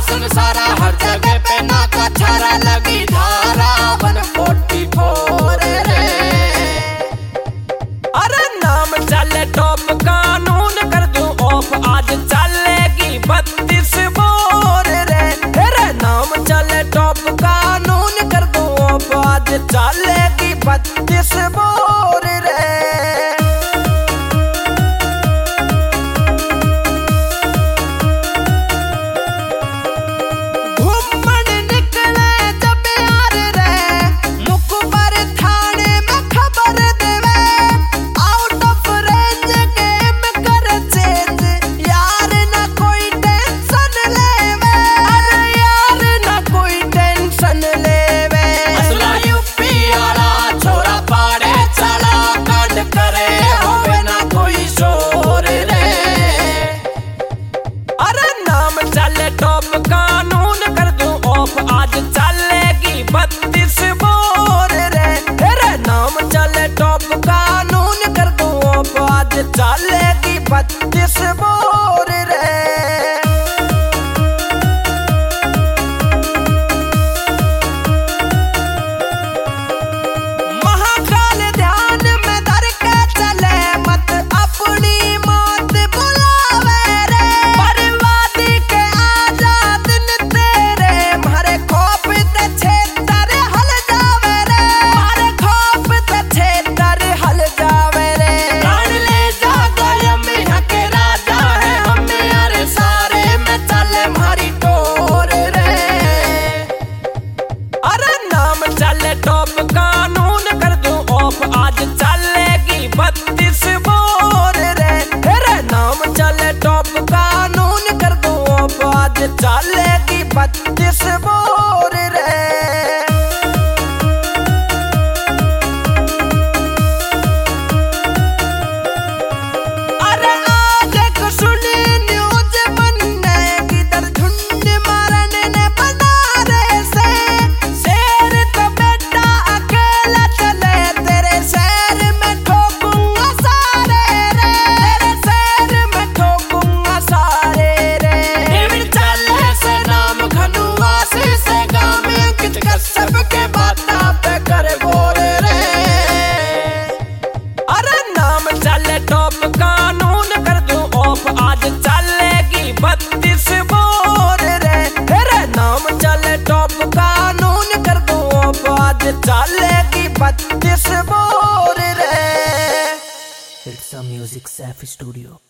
सुन सारा हर जगह पे ना का छारा लगी धारा 144 रे। अरे नाम चले टॉप कानून कर दूं ऑफ आज चलेगी 32 बोर रे। अरे नाम चले टॉप कानून कर दूं ऑफ आज चलेगी 32 बोर रे। टॉप कानून कर दूं ऑफ आज चलेगी 32 बोर रे। तेरे नाम चले टॉप कानून कर दूं ऑफ आज चलेगी 32 बोर रे। महाकाल ध्यान में धर के चले मत अपनी मौत बुलावे रे। बर्बादी के टॉप कानून कर दूं ऑफ आज चलेगी 32 बोर रे। तेरे नाम चले टॉप कानून कर दूं ऑफ आज चलेगी 32 बोर रे। अरे आज एक सुनी न्यूज बनने की दर झुंड मारने ने बना रे से शेर सबके बाता पे करे बोर रे। अरे नाम चले टॉप कानून कर दूं ऑफ आज चलेगी 32 बोर रे। तेरे नाम चले टॉप कानून कर दूं ऑफ आज चलेगी 32 बोर रे। It's a music Safi Studio.